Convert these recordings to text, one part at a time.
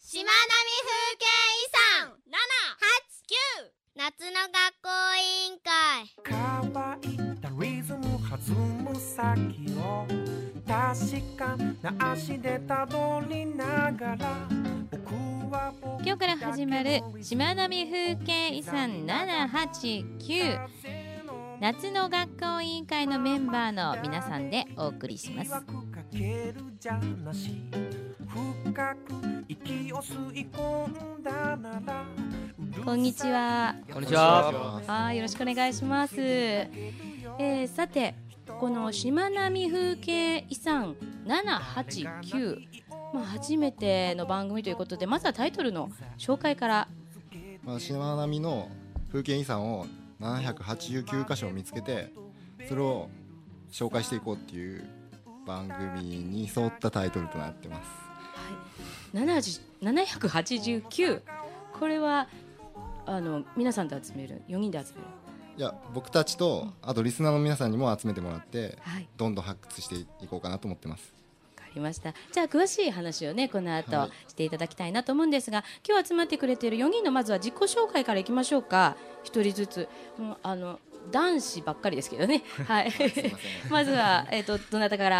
しまなみ風景遺産7、8、9夏の学校委員会。 乾いたリズム弾む先を確かな足でたどりながら、 今日から始まるしまなみ風景遺産7、8、9夏の学校委員会のメンバーの皆さんでお送りします。こんにちは。 こんにちは。 よろしくお願いします。さて、このしまなみ風景遺産7、8、9、初めての番組ということで、まずはタイトルの紹介から。 しまなみの風景遺産を789箇所を見つけて、それを紹介していこうっていう番組に沿ったタイトルとなってます。 789、これは皆さんで集める、4人で集める。 いや、僕たちとあとリスナーの皆さんにも集めてもらって、どんどん発掘していこうかなと思ってます。 わかりました。じゃあ詳しい話をね、この後していただきたいなと思うんですが、今日集まってくれている4人のまずは自己紹介からいきましょうか。1人ずつ。男子ばっかりですけどね。はい。まずはどなたから。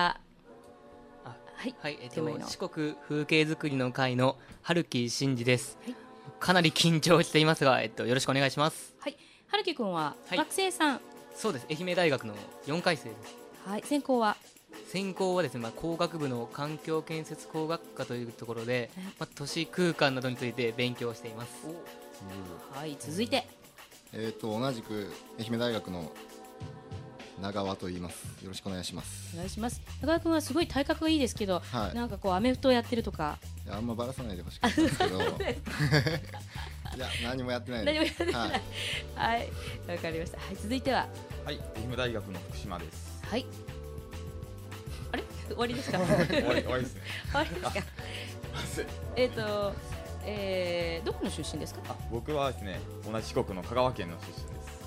四国風景づくりの会の春木真嗣です。かなり緊張していますが、よろしくお願いします。 はい。春木くんは学生さん。 そうです。愛媛大学の4回生です。 はい。専攻はですね、工学部の環境建設工学科というところで、都市空間などについて勉強しています。 はい。続いて同じく愛媛大学の長尾と言います。よろしくお願いします。 お願いします。長尾君はすごい体格がいいですけど、なんかこうアメフトをやってるとか。 いや、あんまバラさないでほしかったんですけどいや、何もやってないです。 はい、わかりました。はい、続いては愛媛大学の福島です。 はい。あれ、終わりですか？ 終わりですね。 終わりですか？どこの出身ですか？ 僕はですね、同じ四国の香川県の出身です。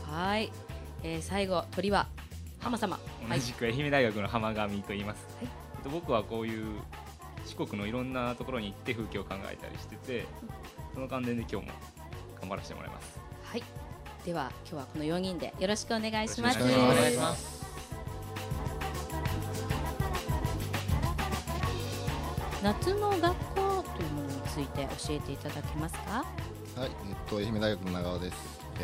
はい。最後、鳥は浜様。 同じく愛媛大学の浜上と言います。僕はこういう四国のいろんなところに行って風景を考えたりしてて、その関連で今日も頑張らせてもらいます。 はい。では今日はこの4人でよろしくお願いします。 お願いします。 夏の学校というものについて教えていただけますか？ はい。愛媛大学の長尾です。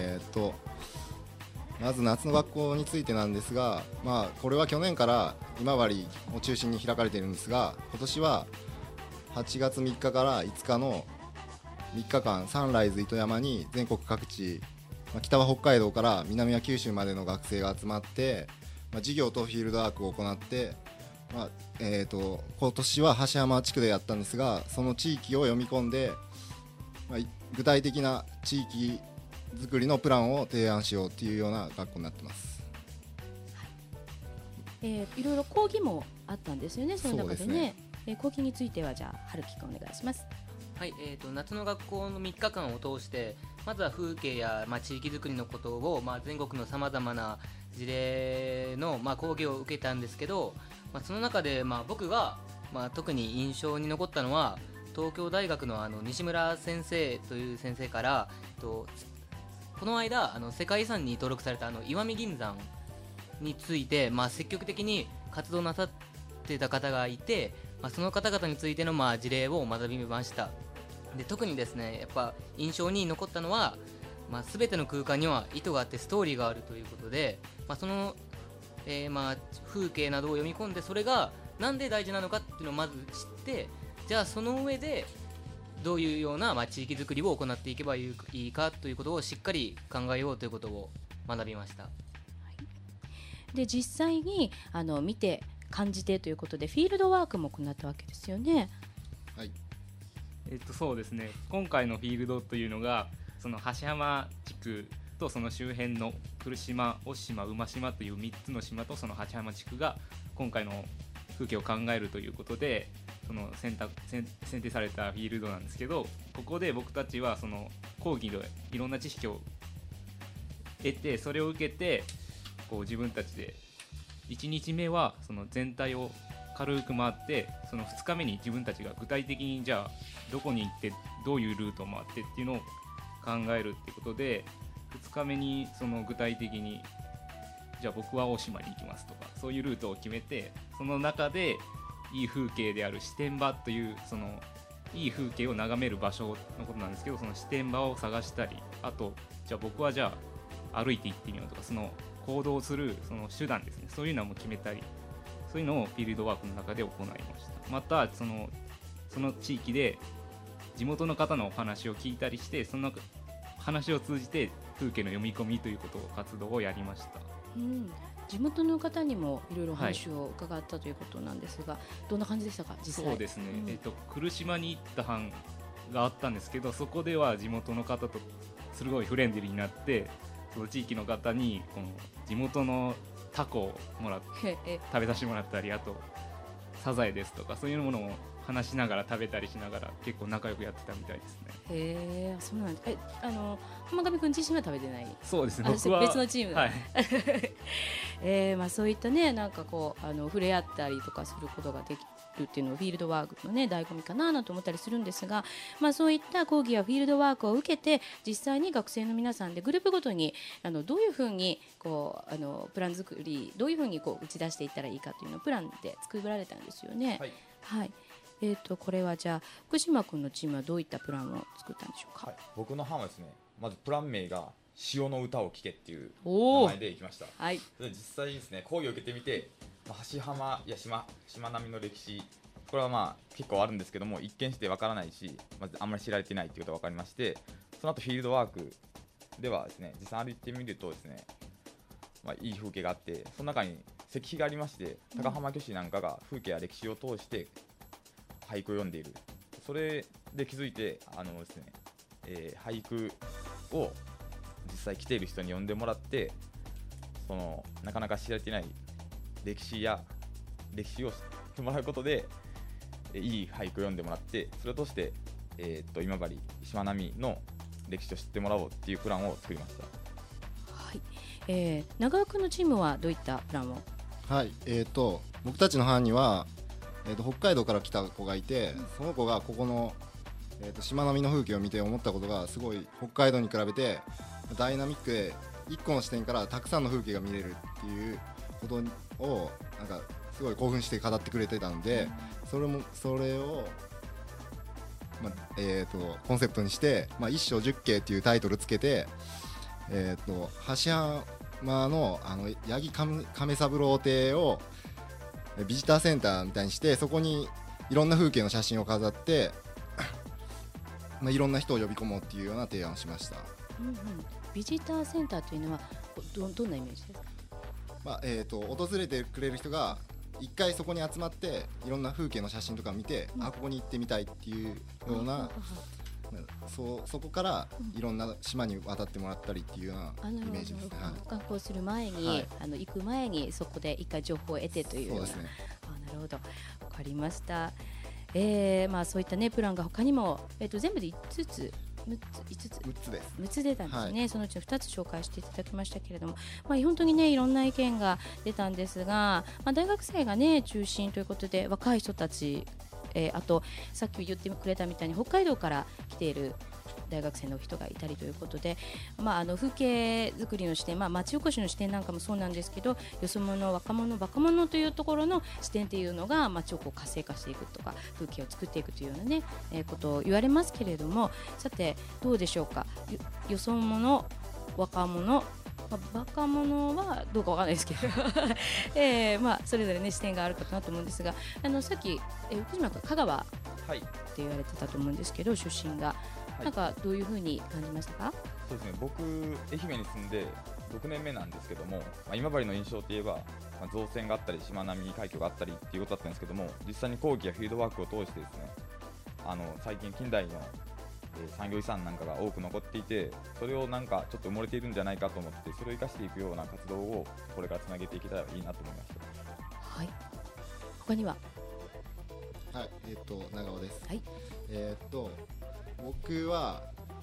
まず夏の学校についてなんですが、これは去年から今治を中心に開かれているんですが、今年は8月3日から5日の3日間サンライズ糸山に全国各地、北は北海道から南は九州までの学生が集まって、授業とフィールドワークを行って、今年は橋浜地区でやったんですが、その地域を読み込んで、具体的な地域作りのプランを提案しようというような学校になってます。 いろいろ講義もあったんですよね。その中でね、講義についてはじゃあ春樹くんお願いします。 はい。夏の学校の3日間を通して、まずは風景や、地域づくりのことを、全国のさまざまな事例の、講義を受けたんですけど、その中で、僕が、特に印象に残ったのは東京大学の西村先生という先生から、この間世界遺産に登録された石見銀山について、積極的に活動なさってた方がいて、その方々についての事例を学びました。で、特にですね、やっぱ印象に残ったのは、全ての空間には意図があってストーリーがあるということで、その、風景などを読み込んで、それがなんで大事なのかっていうのをまず知って、じゃあその上でどういうような、地域づくりを行っていけばいいかということをしっかり考えようということを学びました。 で、実際に見て感じてということでフィールドワークも行ったわけですよね。 はい。 そうですね。今回のフィールドというのが、その橋浜地区とその周辺の来島、雄島、馬島という3つの島とその橋浜地区が今回の風景を考えるということで、その選定されたフィールドなんですけど、ここで僕たちはその講義でいろんな知識を得て、それを受けてこう自分たちで1日目はその全体を軽く回って、その2日目に自分たちが具体的にじゃあどこに行ってどういうルートを回ってっていうのを考えるっていうことで、2日目にその具体的にじゃあ僕は大島に行きますとか、そういうルートを決めて、その中でいい風景である視点場というそのいい風景を眺める場所のことなんですけど、その視点場を探したり、あとじゃあ僕はじゃあ歩いて行ってみようとか、その行動するその手段ですね、そういうのも決めたり、そういうのをフィールドワークの中で行いました。またその地域で地元の方のお話を聞いたりして、その話を通じて風景の読み込みという活動をやりました。 地元の方にもいろいろ話を伺ったということなんですが、どんな感じでしたか実際。 そうですね、来島に行った班があったんですけど、そこでは地元の方とすごいフレンドリーになって、その地域の方にこの地元のタコをもらって食べさせてもらったり、あとサザエですとか、そういうものを話しながら食べたりしながら結構仲良くやってたみたいですね。 へえ、そうなんです。浜上君自身は食べてない。 そうですね、僕は別のチームだ、 はいそういったね、なんかこう触れ合ったりとかすることができるっていうのをフィールドワークのね醍醐味かなと思ったりするんですが、そういった講義やフィールドワークを受けて、実際に学生の皆さんでグループごとにどういうふうにこうプラン作り、どういうふうにこう打ち出していったらいいかというのをプランで作られたんですよね。はい、これはじゃあ福島君のチームはどういったプランを作ったんでしょうか。 僕の班はですね、まずプラン名が潮の歌を聴けっていう名前でいきました。で実際ですね、講義を受けてみて、橋浜やしまなみの歴史、これは結構あるんですけども、一見してわからないし、あんまり知られてないということが分かりまして、その後フィールドワークではですね、実際歩いてみるとですね、いい風景があって、その中に石碑がありまして、高浜虚子なんかが風景や歴史を通して俳句を読んでいる。それで気づいてですね、俳句を実際来ている人に読んでもらって、そのなかなか知られていない歴史を知ってもらうことで、いい俳句を読んでもらって、それを通して、今治しまなみの歴史を知ってもらおうっていうプランを作りました。 はい、長尾君のチームはどういったプランを。 はい、僕たちの班には、北海道から来た子がいて、その子がここの、しまなみの風景を見て思ったことが、すごい北海道に比べてダイナミックで1個の視点からたくさんの風景が見れるっていうことをなんかすごい興奮して語ってくれてたので、それを、コンセプトにして、一章十景っていうタイトルつけて、橋山の八木亀三郎邸をビジターセンターみたいにして、そこにいろんな風景の写真を飾っていろんな人を呼び込もうっていうような提案をしました。 ビジターセンターというのはどんなイメージですか。 訪れてくれる人が一回そこに集まっていろんな風景の写真とか見て、ここに行ってみたいっていうような、そこからいろんな島に渡ってもらったりっていうようなイメージですね。 観光する前に、行く前にそこで一回情報を得てというような。 そうですね。 なるほど、わかりました。そういったねプランが他にも、全部で5つ6つ出たんですね、そのうちの2つ紹介していただきましたけれども、本当にねいろんな意見が出たんですが、大学生がね中心ということで、若い人たち、あとさっき言ってくれたみたいに北海道から来ている大学生の人がいたりということで、風景作りの視点、町おこしの視点なんかもそうなんですけど、よそ者若者というところの視点というのが町を活性化していくとか風景を作っていくというようなね、ことを言われますけれども、さてどうでしょうか。よそ者若者若者はどうかわからないですけどそれぞれね視点があるかなと思うんですが、さっき、福島君香川って言われてたと思うんですけど、出身がなんかどういうふうに感じましたか。 そうですね、僕愛媛に住んで6年目なんですけども、今治の印象といえば、造船があったりしまなみ海峡があったりっていうことだったんですけども、実際に講義やフィールドワークを通してですね、最近近代の産業遺産なんかが多く残っていて、それをなんかちょっと埋もれているんじゃないかと思って、それを生かしていくような活動をこれからつなげていけたらいいなと思いました。 はい、他には。 はい、長尾です。 はい、 僕は、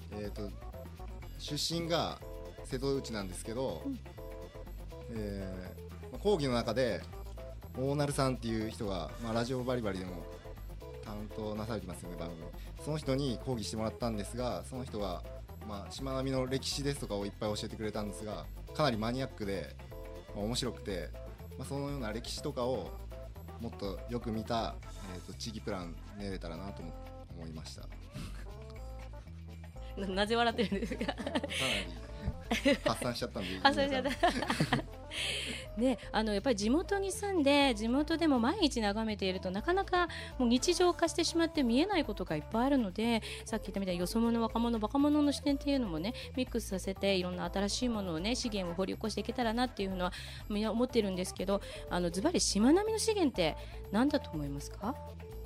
出身が瀬戸内なんですけど、講義の中で大成さんっていう人が、ラジオバリバリでも担当なされてますよね、番組。その人に講義してもらったんですが、その人が、しまなみの歴史ですとかをいっぱい教えてくれたんですが、かなりマニアックで、面白くて、そのような歴史とかをもっとよく見た、地域プラン練れたらなと思いました。 なぜ笑ってるんですか？かなり発散しちゃったんで。 発散しちゃったね、やっぱり地元に住んで地元でも毎日眺めているとなかなかもう日常化してしまって見えないことがいっぱいあるので、さっき言ったみたいによそ者若者バカ者の視点っていうのもねミックスさせていろんな新しいものをね資源を掘り起こしていけたらなっていうのはみんな思ってるんですけど、ズバリしまなみの資源って何だと思いますか？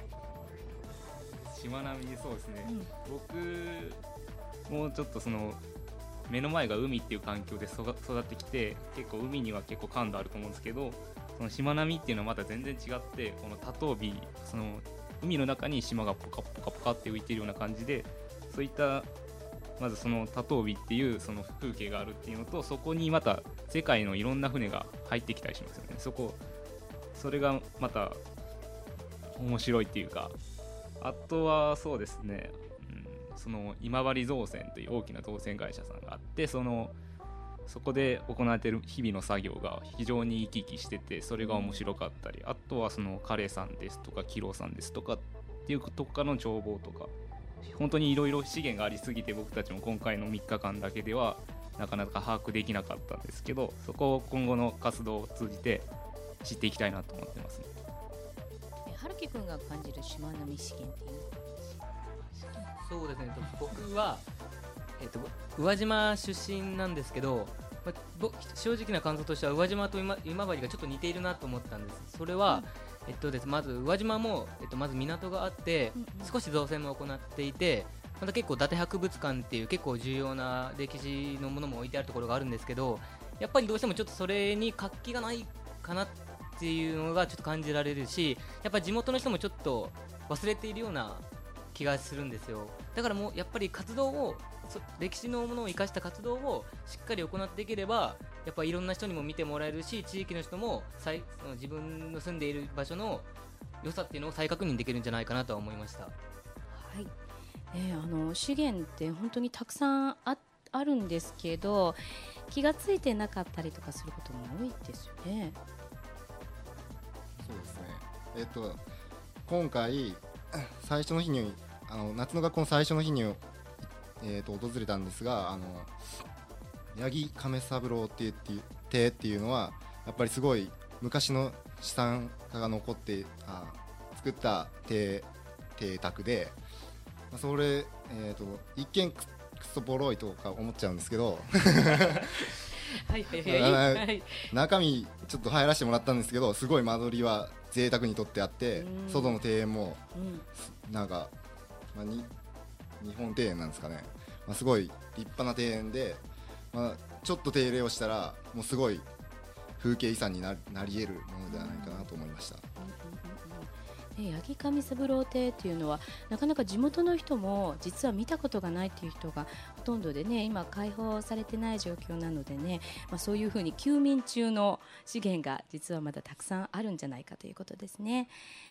しまなみそうですね、僕もうちょっとその目の前が海っていう環境で育ってきて、結構海には結構感度あると思うんですけど、そのしまなみっていうのはまた全然違って、この多頭尾、その海の中に島がポカポカポカって浮いてるような感じで、そういったまずその多頭尾っていうその風景があるっていうのと、そこにまた世界のいろんな船が入ってきたりしますよね。それがまた面白いっていうか、あとはそうですね、その今治造船という大きな造船会社さんがあって、そこで行われている日々の作業が非常に生き生きしてて、それが面白かったり、あとはそのカレさんですとかキロさんですとかっていうとこからの情報とか、本当にいろいろ資源がありすぎて、僕たちも今回の3日間だけではなかなか把握できなかったんですけど、そこを今後の活動を通じて知っていきたいなと思ってますね。 春樹くんが感じるしまなみ資源っていうの？ そうですね、僕は、宇和島出身なんですけど、正直な感想としては宇和島と今治がちょっと似ているなと思ったんです。それは、まず宇和島も、まず港があって、少し造船も行っていて、また結構伊達博物館っていう結構重要な歴史のものも置いてあるところがあるんですけど、やっぱりどうしてもちょっとそれに活気がないかなっていうのがちょっと感じられるし、やっぱり地元の人もちょっと忘れているような気がするんですよ。だからもうやっぱり活動を、歴史のものを生かした活動をしっかり行っていければ、やっぱいろんな人にも見てもらえるし、地域の人も自分の住んでいる場所の良さっていうのを再確認できるんじゃないかなとは思いました。はい、 資源って本当にたくさんあるんですけど、気がついてなかったりとかすることも多いですよね。 そうですね、今回最初の日に夏の学校の最初の日に、訪れたんですが、八木亀三郎邸っていうのはやっぱりすごい昔の資産家が残って作った邸宅で、それ、一見クソボロいとか思っちゃうんですけど中身ちょっと入らせてもらったんですけど、すごい間取りは贅沢にとってあって、外の庭園もなんか、日本庭園なんですかね、すごい立派な庭園で、ちょっと手入れをしたらもうすごい風景遺産になり得るものではないかなと思いました。 八木上三郎邸っていうのはなかなか地元の人も実は見たことがないっていう人がほとんどでね、今開放されてない状況なのでね、そういうふうに休眠中の資源が実はまだたくさんあるんじゃないかということですね。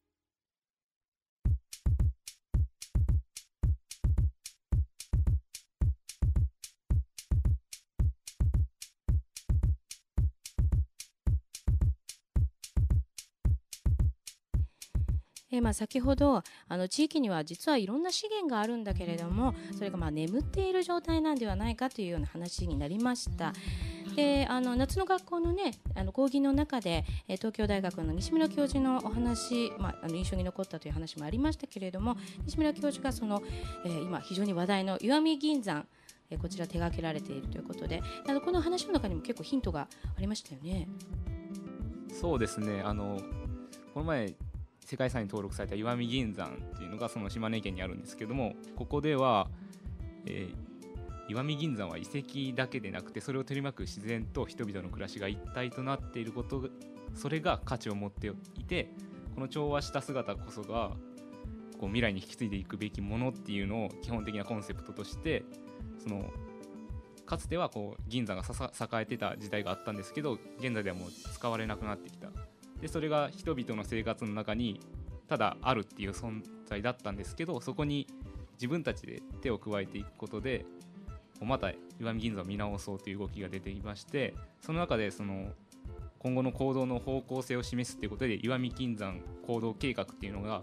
先ほど地域には実はいろんな資源があるんだけれども、それが眠っている状態なんではないかというような話になりました。で夏の学校のね講義の中で東京大学の西村教授のお話、印象に残ったという話もありましたけれども、西村教授が今非常に話題の石見銀山、こちら手掛けられているということで、この話の中にも結構ヒントがありましたよね。 そうですね、この前世界遺産に登録された石見銀山っていうのがその島根県にあるんですけども、ここでは、石見銀山は遺跡だけでなくて、それを取り巻く自然と人々の暮らしが一体となっていること、それが価値を持っていて、この調和した姿こそがこう未来に引き継いでいくべきものっていうのを基本的なコンセプトとして、かつてはこう銀山が栄えてた時代があったんですけど、現在ではもう使われなくなってきたでそれが人々の生活の中にただあるっていう存在だったんですけど、そこに自分たちで手を加えていくことでまた石見銀山を見直そうという動きが出ていまして、その中でその今後の行動の方向性を示すということで石見銀山行動計画っていうのが、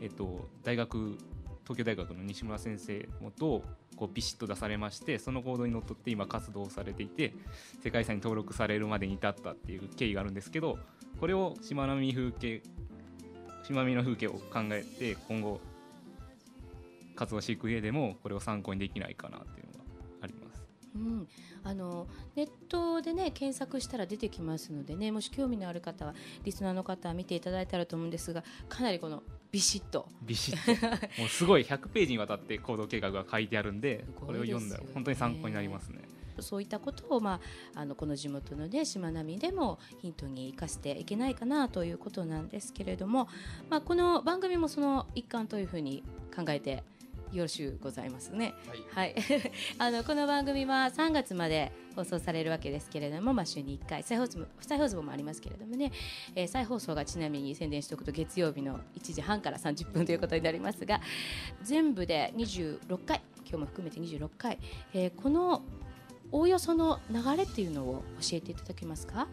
東京大学の西村先生もとこうビシッと出されまして、その行動にのっとって今活動されていて世界遺産に登録されるまでに至ったっていう経緯があるんですけど、これをしまなみの風景を考えて今後活動していく上でもこれを参考にできないかなっていうのがあります。 ネットでね検索したら出てきますのでね、もし興味のある方はリスナーの方は見ていただいたらと思うんですが、かなりこのビシッともうすごい100ページにわたって行動計画が書いてあるんで、これを読んだら本当に参考になりますね。 そういったことを、この地元のねしまなみでもヒントに生かしていけないかなということなんですけれども、この番組もその一環というふうに考えてよろしゅうございますね。はい、この番組は3月まで放送されるわけですけれども、週に1回再放送もありますけれどもね、再放送がちなみに宣伝しておくと月曜日の1時半から30分ということになりますが、全部で26回、今日も含めて26回、このおおよその流れっていうのを教えていただけますか？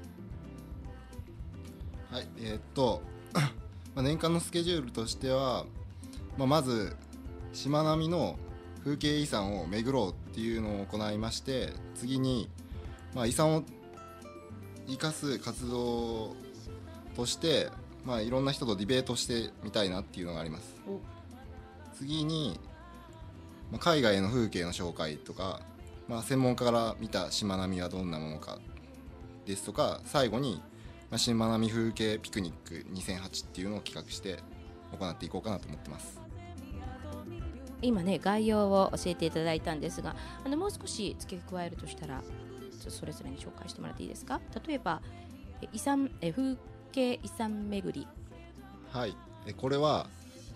はい、年間のスケジュールとしては、まずしまなみの風景遺産を巡ろうっていうのを行いまして、次に、遺産を生かす活動として、いろんな人とディベートしてみたいなっていうのがあります。次に、海外の風景の紹介とか、専門家から見たしまなみはどんなものかですとか、最後に、しまなみ風景ピクニック2008っていうのを企画して行っていこうかなと思ってます。 今ね概要を教えていただいたんですが、もう少し付け加えるとしたらそれぞれに紹介してもらっていいですか？例えば風景遺産巡り。 はい、これは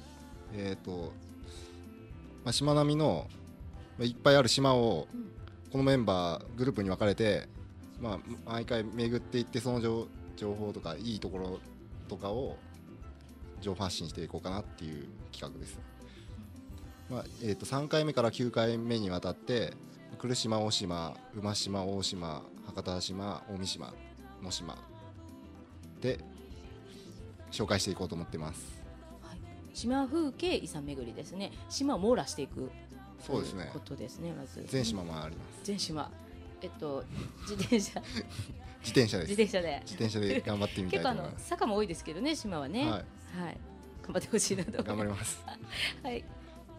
しまなみのいっぱいある島をこのメンバーグループに分かれて、毎回巡っていって、その情報とかいいところとかを情報発信していこうかなっていう企画です。3回目から9回目にわたって来島、大島、馬島、大島、博多島、大三島の島で紹介していこうと思ってます。 島風景遺産巡りですね。島を網羅していくそうですね。 ことですね。まず全島もあります。 全島、自転車自転車です。 自転車で頑張ってみたいと思います。 結構坂も多いですけどね、島はね。はい、頑張ってほしいなと。 頑張ります。 はい。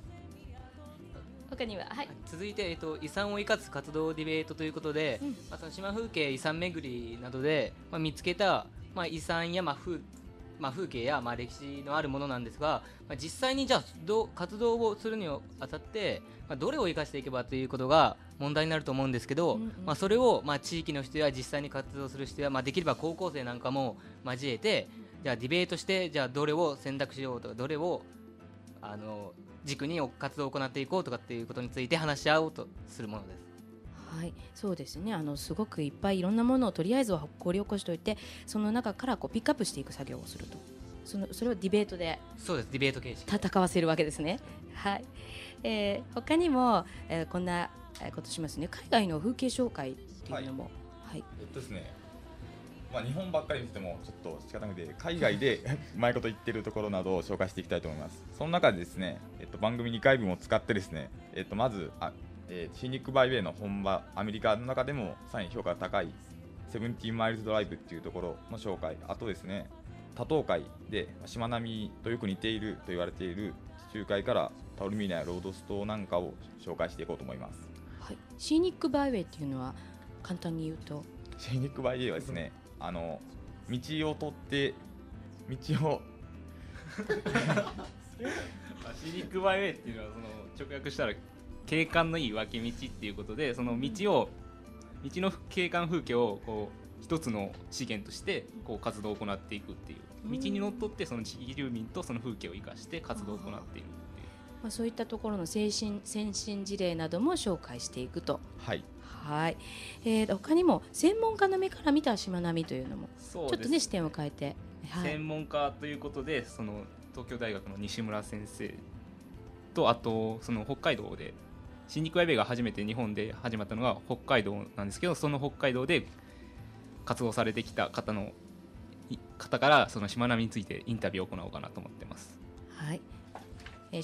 他には、 続いて、遺産を生かす活動ディベートということで、その島風景遺産巡りなどで、見つけた、遺産や、風景や、歴史のあるものなんですが、実際にじゃあ活動をするにあたって、どれを生かしていけばということが問題になると思うんですけど、それを、地域の人や実際に活動する人や、できれば高校生なんかも交えて、じゃあディベートして、じゃあどれを選択しようとか、どれを軸に活動を行っていこうとかっていうことについて話し合おうとするものです。 はい、そうですね。すごくいっぱいいろんなものをとりあえずは掘り起こしておいて、その中からピックアップしていく作業をすると。それをディベートで。 そうです。ディベート形式。 戦わせるわけですね。はい。他にも、こんなことしますね。海外の風景紹介っていうのも。はい。 ですね。日本ばっかり見てもちょっと仕方なくて、海外でうまいこと言ってるところなどを紹介していきたいと思います。その中でですね、番組2回分を使ってですね、まずシーニックバイウェイの本場アメリカの中でもさらに評価が高い17マイルズドライブっていうところの紹介、あとですね、多島海でしまなみとよく似ていると言われている地中海からタオルミーナやロードス島なんかを紹介していこうと思います。 はい、シーニックバイウェイっていうのは簡単に言うと、 シーニックバイウェイはですね、道を取って道をシーニックバイウェイっていうのは直訳したら景観のいい分け道っていうことで、その道の景観風景を一つの資源として活動を行っていくっていう、道にのっとってその地域住民とその風景を生かして活動を行っているっていう、 そういったところの先進事例なども紹介していくと。はい。はい。他にも専門家の目から見たしまなみというのもちょっとね視点を変えて専門家ということで、その東京大学の西村先生と、あとその北海道で新肉アイベが初めて日本で始まったのが北海道なんですけど、その北海道で活動されてきた方からそのしまなみについてインタビューを行おうかなと思ってます。 はい、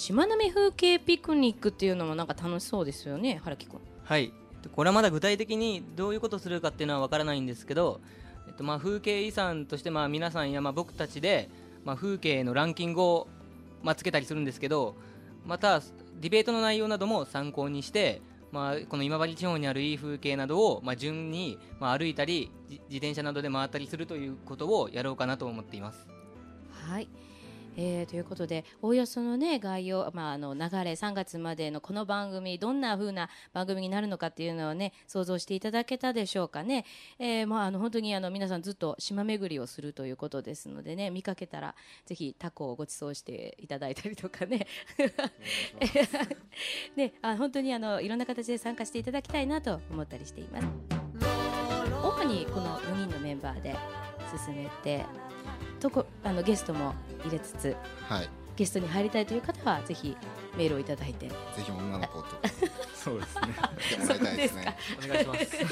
しまなみ風景ピクニックっていうのもなんか楽しそうですよね、原木君。 はい、これはまだ具体的にどういうことをするかっていうのはわからないんですけど、風景遺産として皆さんや僕たちで、風景のランキングをつけたりするんですけど、またディベートの内容なども参考にして、この今治地方にあるいい風景などを順に歩いたり自転車などで回ったりするということをやろうかなと思っています。 はい、ということでおおよそのね概要、流れ3月までのこの番組どんな風な番組になるのかっていうのをね想像していただけたでしょうかね。本当に皆さんずっと島巡りをするということですのでね、見かけたらぜひタコをご馳走していただいたりとかねで本当にいろんな形で参加していただきたいなと思ったりしています。主にこの4人のメンバーで進めてゲストも入れつつ、 はい、 ゲストに入りたいという方はぜひメールをいただいて、ぜひ女の子とそうですね来てもらいたいですね。 お願いし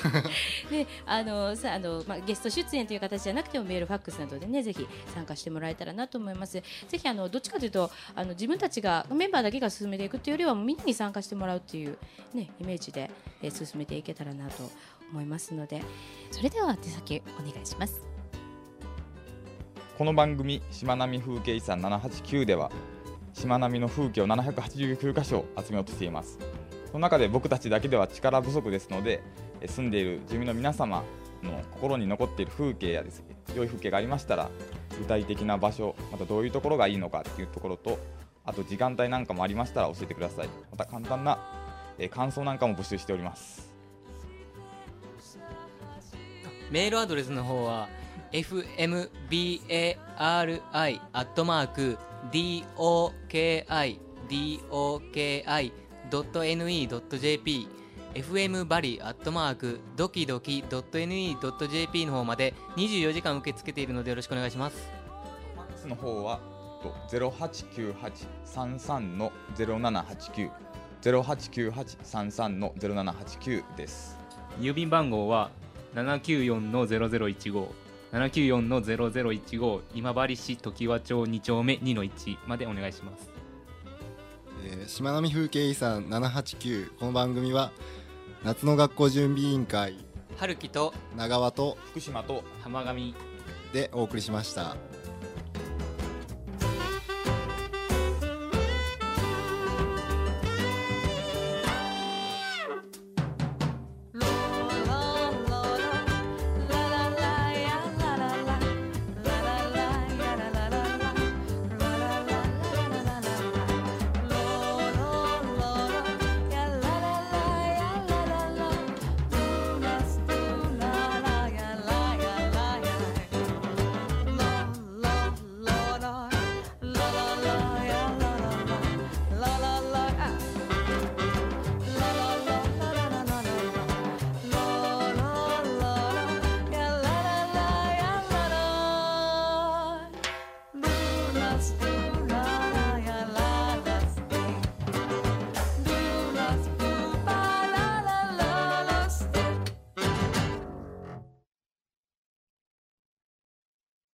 ますでゲスト出演という形じゃなくてもメールファックスなどでねぜひ参加してもらえたらなと思います。ぜひどっちかというと自分たちがメンバーだけが進めていくというよりはみんなに参加してもらうっていう、ね、イメージで、進めていけたらなと思いますので、それでは手先お願いします。 この番組しまなみ風景遺産789ではしまなみの風景を789カ所集めようとしています。その中で僕たちだけでは力不足ですので、住んでいる住民の皆様の心に残っている風景やですね、良い風景がありましたら具体的な場所、またどういうところがいいのかっていうところと、あと時間帯なんかもありましたら教えてください。また簡単な、感想なんかも募集しております。 メールアドレスの方はfmbari@doki.ne.jp fmbari@dokidoki.ne.jp の方まで24時間受け付けているのでよろしくお願いします。 ファックスの方は089833-0789 089833-0789です。 郵便番号は794-0015 794-0015 今治市常盤町2丁目 2-1 までお願いします。 しまなみ風景遺産789、この番組は夏の学校準備委員会春樹と長和と福島と浜上でお送りしました。